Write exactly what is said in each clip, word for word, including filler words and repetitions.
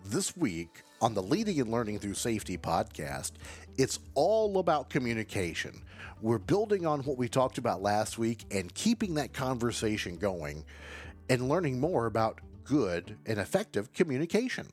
This week on the Leading and Learning Through Safety podcast, it's all about communication. We're building on what we talked about last week and keeping that conversation going and learning more about good and effective communication.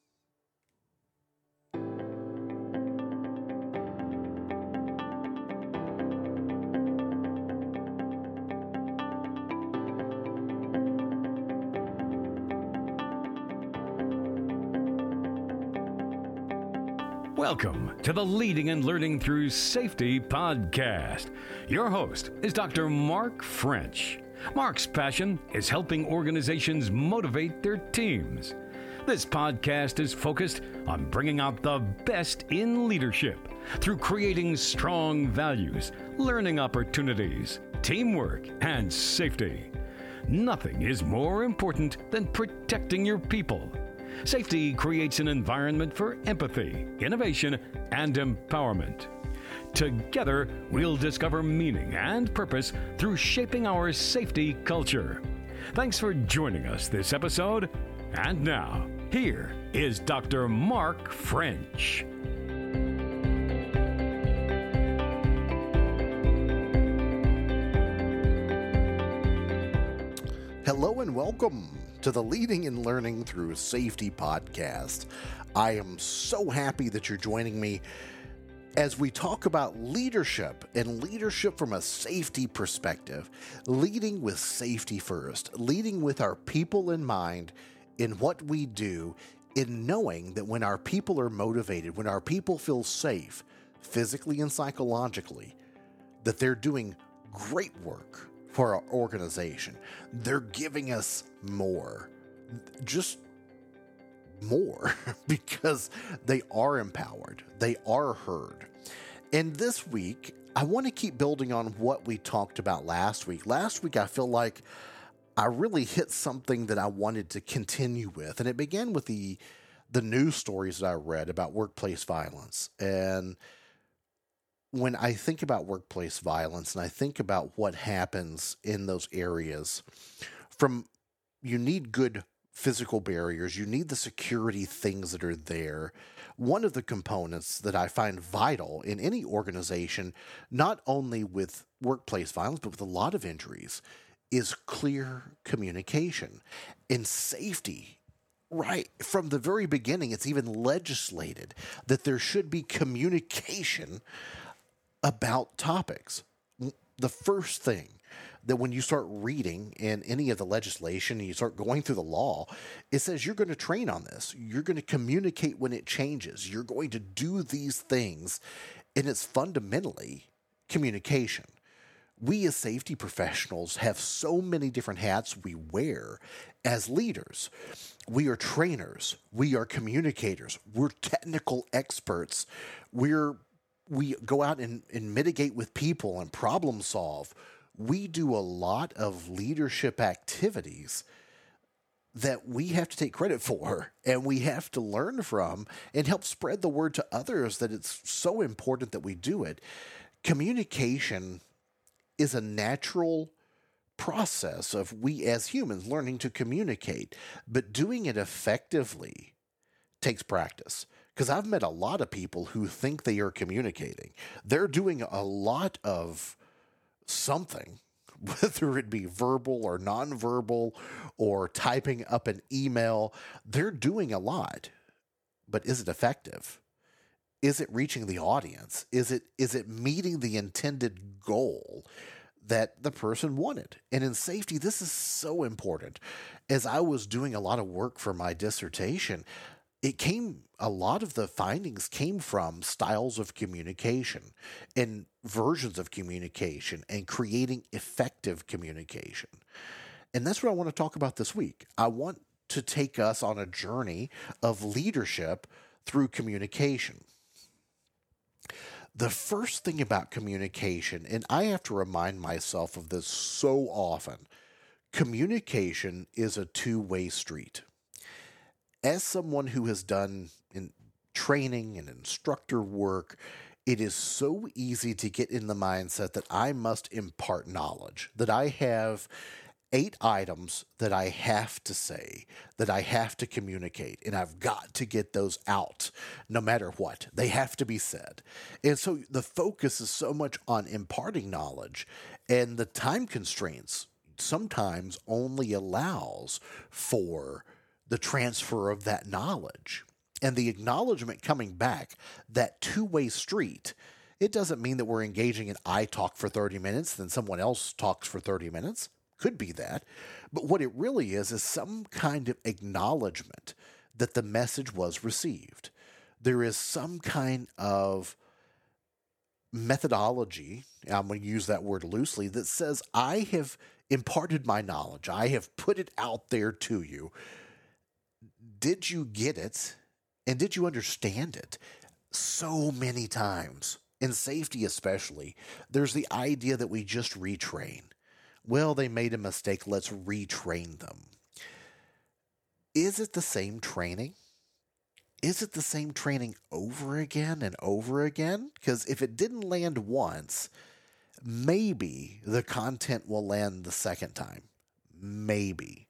Welcome to the Leading and Learning Through Safety podcast. Your host is Doctor Mark French. Mark's passion is helping organizations motivate their teams. This podcast is focused on bringing out the best in leadership through creating strong values, learning opportunities, teamwork, and safety. Nothing is more important than protecting your people. Safety creates an environment for empathy, innovation, and empowerment. Together, we'll discover meaning and purpose through shaping our safety culture. Thanks for joining us this episode. And now, here is Doctor Mark French. Hello and welcome to the Leading and Learning Through Safety podcast. I am so happy that you're joining me as we talk about leadership and leadership from a safety perspective, leading with safety first, leading with our people in mind in what we do, in knowing that when our people are motivated, when our people feel safe, physically and psychologically, that they're doing great work for our organization. They're giving us more, just more, because they are empowered. They are heard. And this week, I want to keep building on what we talked about last week. Last week, I feel like I really hit something that I wanted to continue with. And it began with the, the news stories that I read about workplace violence. And when I think about workplace violence and I think about what happens in those areas, from you need good physical barriers, you need the security things that are there. One of the components that I find vital in any organization, not only with workplace violence, but with a lot of injuries, is clear communication and safety. Right from the very beginning, it's even legislated that there should be communication about topics. The first thing that when you start reading in any of the legislation and you start going through the law, it says you're going to train on this. You're going to communicate when it changes. You're going to do these things, and it's fundamentally communication. We as safety professionals have so many different hats we wear as leaders. We are trainers. We are communicators. We're technical experts. We're We go out and, and mitigate with people and problem solve. We do a lot of leadership activities that we have to take credit for and we have to learn from and help spread the word to others that it's so important that we do it. Communication is a natural process of we as humans learning to communicate, but doing it effectively takes practice. Because I've met a lot of people who think they are communicating. They're doing a lot of something, whether it be verbal or nonverbal or typing up an email. They're doing a lot, but is it effective? Is it reaching the audience? Is it is it meeting the intended goal that the person wanted? And in safety, this is so important. As I was doing a lot of work for my dissertation, It came, a lot of the findings came from styles of communication and versions of communication and creating effective communication. And that's what I want to talk about this week. I want to take us on a journey of leadership through communication. The first thing about communication, and I have to remind myself of this so often, communication is a two-way street. As someone who has done in training and instructor work, it is so easy to get in the mindset that I must impart knowledge, that I have eight items that I have to say, that I have to communicate, and I've got to get those out no matter what. They have to be said. And so the focus is so much on imparting knowledge, and the time constraints sometimes only allows for the transfer of that knowledge. And the acknowledgement coming back, that two-way street, it doesn't mean that we're engaging in I talk for thirty minutes, then someone else talks for thirty minutes. Could be that. But what it really is, is some kind of acknowledgement that the message was received. There is some kind of methodology, I'm going to use that word loosely, that says, I have imparted my knowledge. I have put it out there to you. Did you get it? And did you understand it? So many times, in safety especially, there's the idea that we just retrain. Well, they made a mistake, let's retrain them. Is it the same training? Is it the same training over again and over again? Because if it didn't land once, maybe the content will land the second time. Maybe.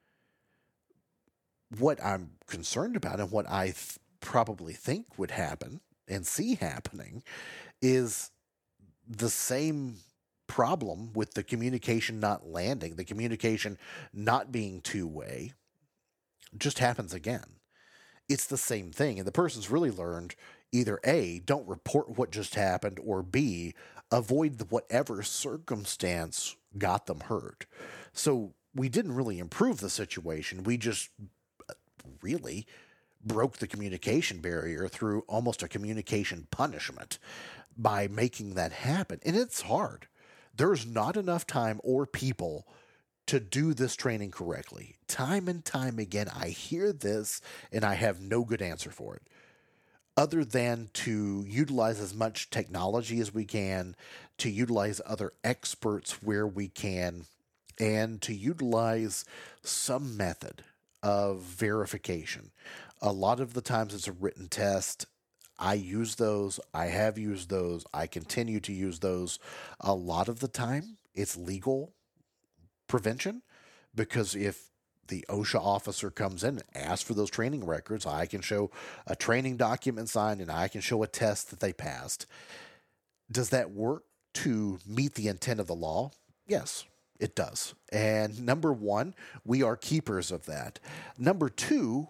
What I'm concerned about and what I th- probably think would happen and see happening is the same problem with the communication not landing, the communication not being two-way, just happens again. It's the same thing. And the person's really learned either A, don't report what just happened, or B, avoid the whatever circumstance got them hurt. So we didn't really improve the situation. We just really broke the communication barrier through almost a communication punishment by making that happen. And it's hard. There's not enough time or people to do this training correctly. Time and time again, I hear this and I have no good answer for it, other than to utilize as much technology as we can, to utilize other experts where we can, and to utilize some method of verification. A lot of the times it's a written test. I use those. I have used those. I continue to use those. A lot of the time it's legal prevention, because if the OSHA officer comes in and asks for those training records, I can show a training document signed and I can show a test that they passed. Does that work to meet the intent of the law? Yes, it does. And number one, we are keepers of that. Number two,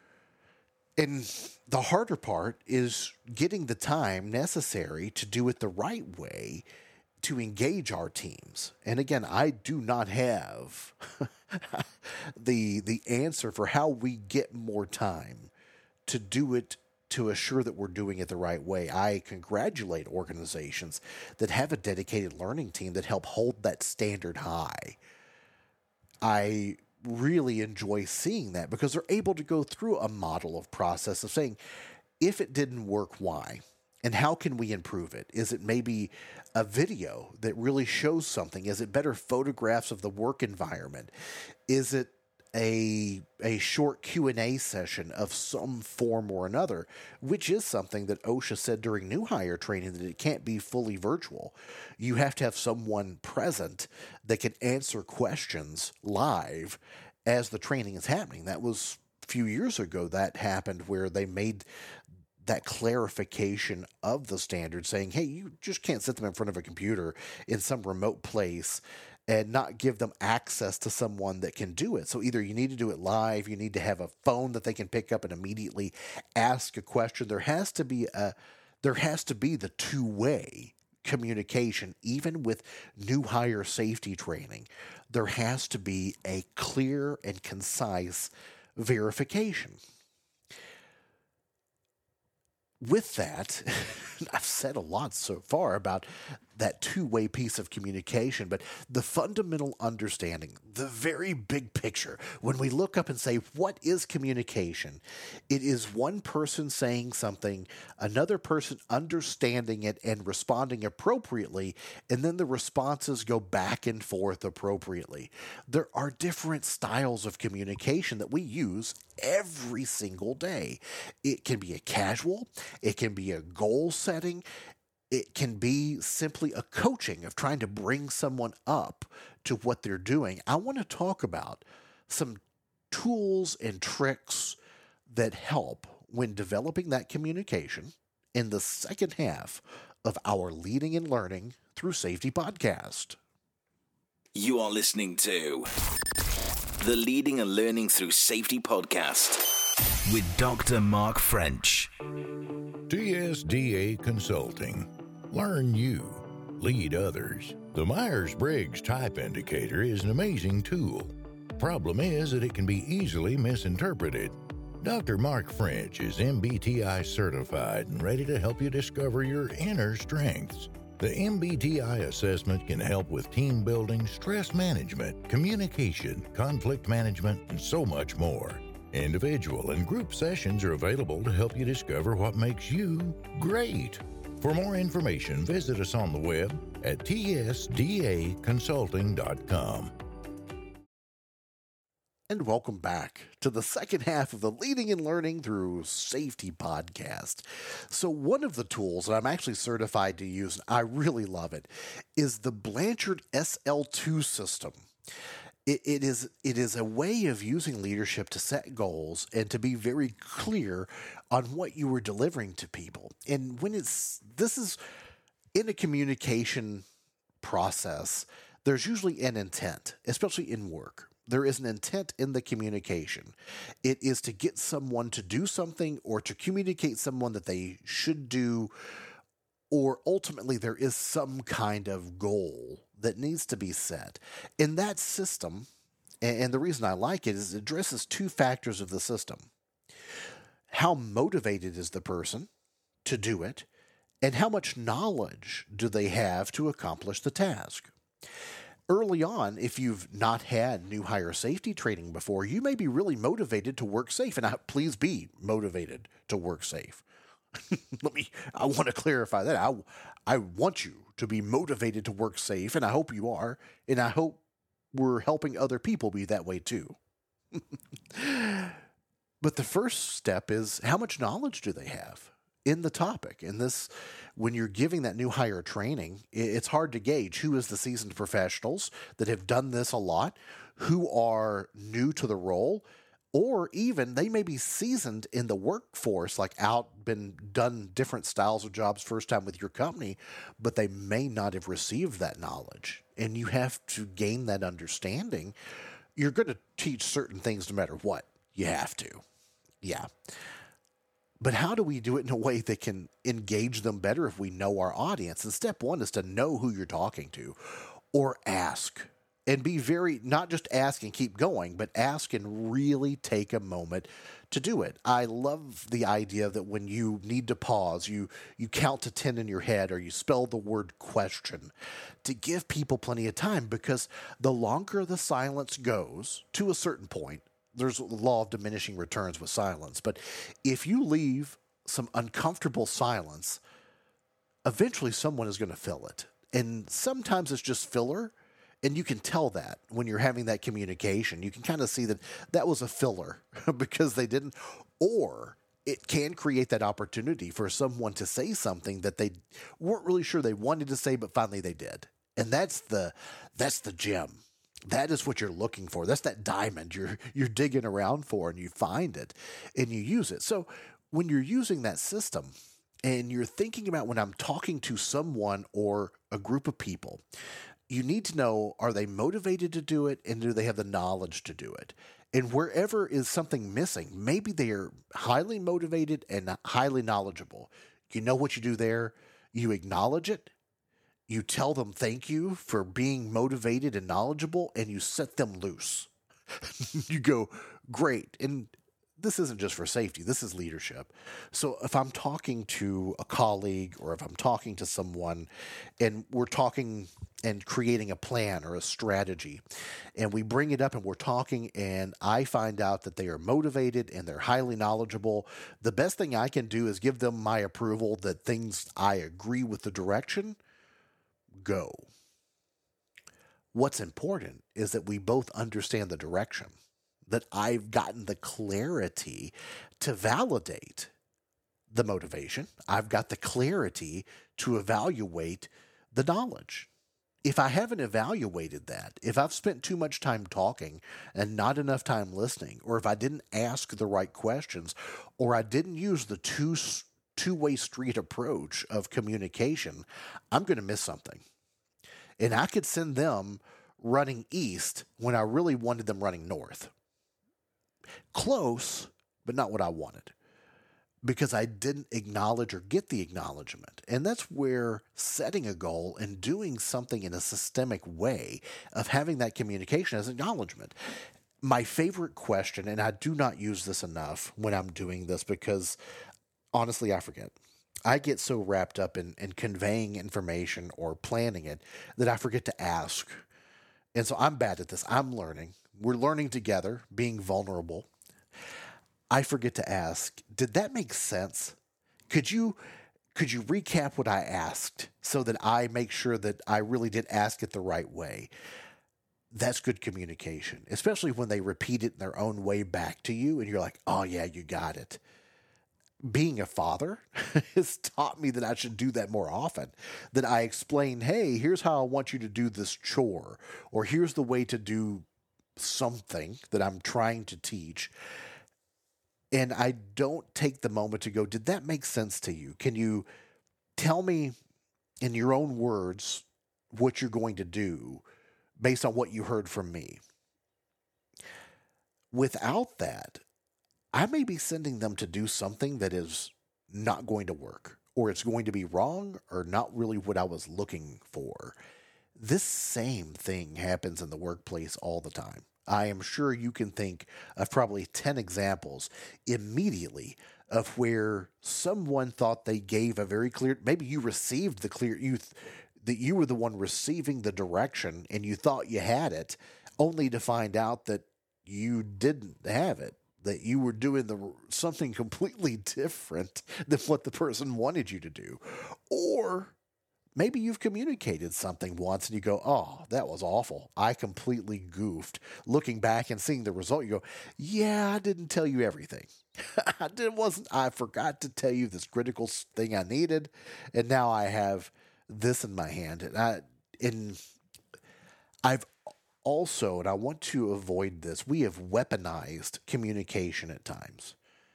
and the harder part, is getting the time necessary to do it the right way to engage our teams. And again, I do not have the the answer for how we get more time to do it, to assure that we're doing it the right way. I congratulate organizations that have a dedicated learning team that help hold that standard high. I really enjoy seeing that, because they're able to go through a model of process of saying, if it didn't work, why? And how can we improve it? Is it maybe a video that really shows something? Is it better photographs of the work environment? Is it a a short Q and A session of some form or another, which is something that OSHA said during new hire training, that it can't be fully virtual. You have to have someone present that can answer questions live as the training is happening. That was a few years ago that happened, where they made that clarification of the standard, saying, hey, you just can't sit them in front of a computer in some remote place and not give them access to someone that can do it. So either you need to do it live, you need to have a phone that they can pick up and immediately ask a question. There has to be a, there has to be the two-way communication, even with new hire safety training. There has to be a clear and concise verification. With that, I've said a lot so far about that two-way piece of communication, but the fundamental understanding, the very big picture, when we look up and say, what is communication? It is one person saying something, another person understanding it and responding appropriately, and then the responses go back and forth appropriately. There are different styles of communication that we use every single day. It can be a casual, it can be a goal setting, It can be simply a coaching of trying to bring someone up to what they're doing. I want to talk about some tools and tricks that help when developing that communication in the second half of our Leading and Learning Through Safety podcast. You are listening to the Leading and Learning Through Safety podcast with Doctor Mark French. T S D A Consulting. Learn you. Lead others. The Myers-Briggs Type Indicator is an amazing tool. Problem is that it can be easily misinterpreted. Doctor Mark French is M B T I certified and ready to help you discover your inner strengths. The M B T I assessment can help with team building, stress management, communication, conflict management, and so much more. Individual and group sessions are available to help you discover what makes you great. For more information, visit us on the web at T S D A consulting dot com. And welcome back to the second half of the Leading and Learning Through Safety podcast. So one of the tools that I'm actually certified to use, and I really love it, is the Blanchard S L two system. It, it is it is a way of using leadership to set goals and to be very clear on what you were delivering to people. And when it's this is in a communication process, there's usually an intent, especially in work. There is an intent in the communication. It is to get someone to do something or to communicate someone that they should do, or ultimately there is some kind of goal that needs to be set. In that system, and the reason I like it is it addresses two factors of the system. How motivated is the person to do it, and how much knowledge do they have to accomplish the task? Early on, if you've not had new hire safety training before, you may be really motivated to work safe, and I, please be motivated to work safe. Let me, I want to clarify that. I, I want you to be motivated to work safe, and I hope you are, and I hope we're helping other people be that way too. But the first step is, how much knowledge do they have in the topic? And this, when you're giving that new hire training, it's hard to gauge who is the seasoned professionals that have done this a lot, who are new to the role, or even they may be seasoned in the workforce, like out, been done different styles of jobs first time with your company, but they may not have received that knowledge. And you have to gain that understanding. You're going to teach certain things no matter what. You have to. Yeah. But how do we do it in a way that can engage them better if we know our audience? And step one is to know who you're talking to, or ask. And be very, not just ask and keep going, but ask and really take a moment to do it. I love the idea that when you need to pause, you you count to ten in your head, or you spell the word question, to give people plenty of time, because the longer the silence goes to a certain point, there's a law of diminishing returns with silence. But if you leave some uncomfortable silence, eventually someone is going to fill it. And sometimes it's just filler. And you can tell that when you're having that communication. You can kind of see that that was a filler because they didn't, or it can create that opportunity for someone to say something that they weren't really sure they wanted to say, but finally they did. And that's the that's the gem. That is what you're looking for. That's that diamond you're you're digging around for, and you find it and you use it. So when you're using that system and you're thinking about, when I'm talking to someone or a group of people, you need to know, are they motivated to do it, and do they have the knowledge to do it? And wherever is something missing, maybe they are highly motivated and highly knowledgeable. You know what you do there? You acknowledge it. You tell them thank you for being motivated and knowledgeable, and you set them loose. You go, great. And this isn't just for safety. This is leadership. So if I'm talking to a colleague, or if I'm talking to someone, and we're talking and creating a plan or a strategy, and we bring it up and we're talking, and I find out that they are motivated and they're highly knowledgeable, the best thing I can do is give them my approval that things I agree with the direction. Go. What's important is that we both understand the direction, that I've gotten the clarity to validate the motivation. I've got the clarity to evaluate the knowledge. If I haven't evaluated that, if I've spent too much time talking and not enough time listening, or if I didn't ask the right questions, or I didn't use the two, two-way street approach of communication, I'm going to miss something. And I could send them running east when I really wanted them running north. Close, but not what I wanted, because I didn't acknowledge or get the acknowledgement. And that's where setting a goal and doing something in a systemic way of having that communication as acknowledgement. My favorite question, and I do not use this enough when I'm doing this because honestly, I forget. I get so wrapped up in, in conveying information or planning it that I forget to ask. And so I'm bad at this. I'm learning. We're learning together, being vulnerable. I forget to ask, did that make sense? Could you could you recap what I asked so that I make sure that I really did ask it the right way? That's good communication, especially when they repeat it in their own way back to you and you're like, oh yeah, you got it. Being a father has taught me that I should do that more often, that I explain, hey, here's how I want you to do this chore, or here's the way to do something that I'm trying to teach. And I don't take the moment to go, did that make sense to you? Can you tell me in your own words what you're going to do based on what you heard from me? Without that, I may be sending them to do something that is not going to work, or it's going to be wrong, or not really what I was looking for. This same thing happens in the workplace all the time. I am sure you can think of probably ten examples immediately of where someone thought they gave a very clear, maybe you received the clear, you th- that you were the one receiving the direction and you thought you had it, only to find out that you didn't have it, that you were doing the something completely different than what the person wanted you to do. Or maybe you've communicated something once and you go, oh, that was awful. I completely goofed. Looking back and seeing the result, you go, yeah, I didn't tell you everything. I did, wasn't, I forgot to tell you this critical thing I needed. And now I have this in my hand. And, I, and I've also, and I want to avoid this, we have weaponized communication at times.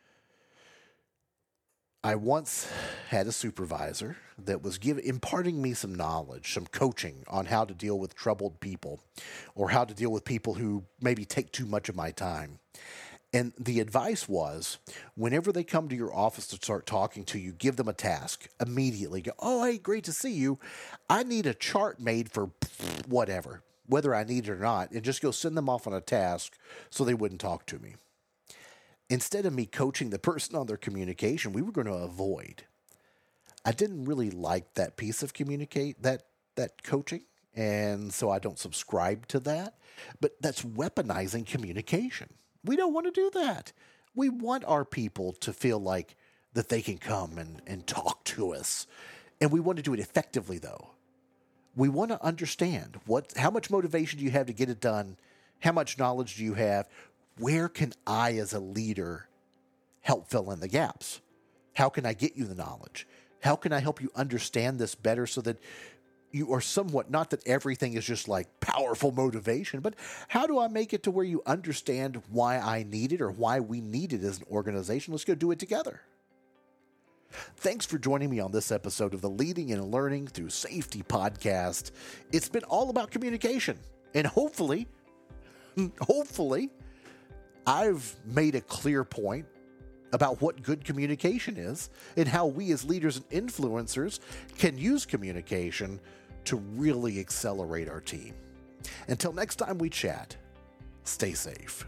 I once had a supervisor that was give, imparting me some knowledge, some coaching on how to deal with troubled people or how to deal with people who maybe take too much of my time. And the advice was, whenever they come to your office to start talking to you, give them a task immediately. Go, oh, hey, great to see you. I need a chart made for whatever, whether I need it or not, and just go send them off on a task so they wouldn't talk to me. Instead of me coaching the person on their communication, we were going to avoid. I didn't really like that piece of communicate, that that coaching, and so I don't subscribe to that. But that's weaponizing communication. We don't want to do that. We want our people to feel like that they can come and, and talk to us. And we want to do it effectively, though. We want to understand what, how much motivation do you have to get it done? How much knowledge do you have? Where can I, as a leader, help fill in the gaps? How can I get you the knowledge? How can I help you understand this better so that you are somewhat, not that everything is just like powerful motivation, but how do I make it to where you understand why I need it or why we need it as an organization? Let's go do it together. Thanks for joining me on this episode of the Leading and Learning Through Safety podcast. It's been all about communication, and hopefully, hopefully, I've made a clear point about what good communication is and how we as leaders and influencers can use communication to really accelerate our team. Until next time we chat, stay safe.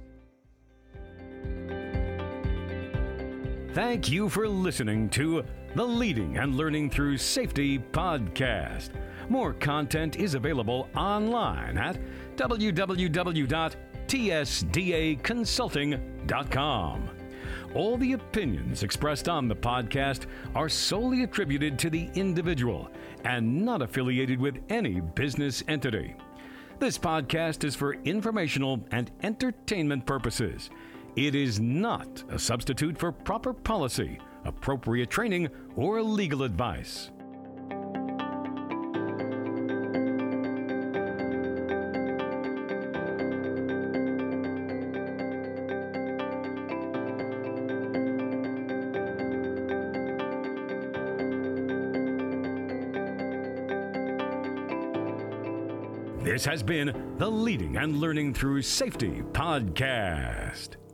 Thank you for listening to the Leading and Learning Through Safety podcast. More content is available online at w w w dot t s d a consulting dot com. All the opinions expressed on the podcast are solely attributed to the individual and not affiliated with any business entity. This podcast is for informational and entertainment purposes. It is not a substitute for proper policy, appropriate training, or legal advice. This has been the Leading and Learning Through Safety podcast.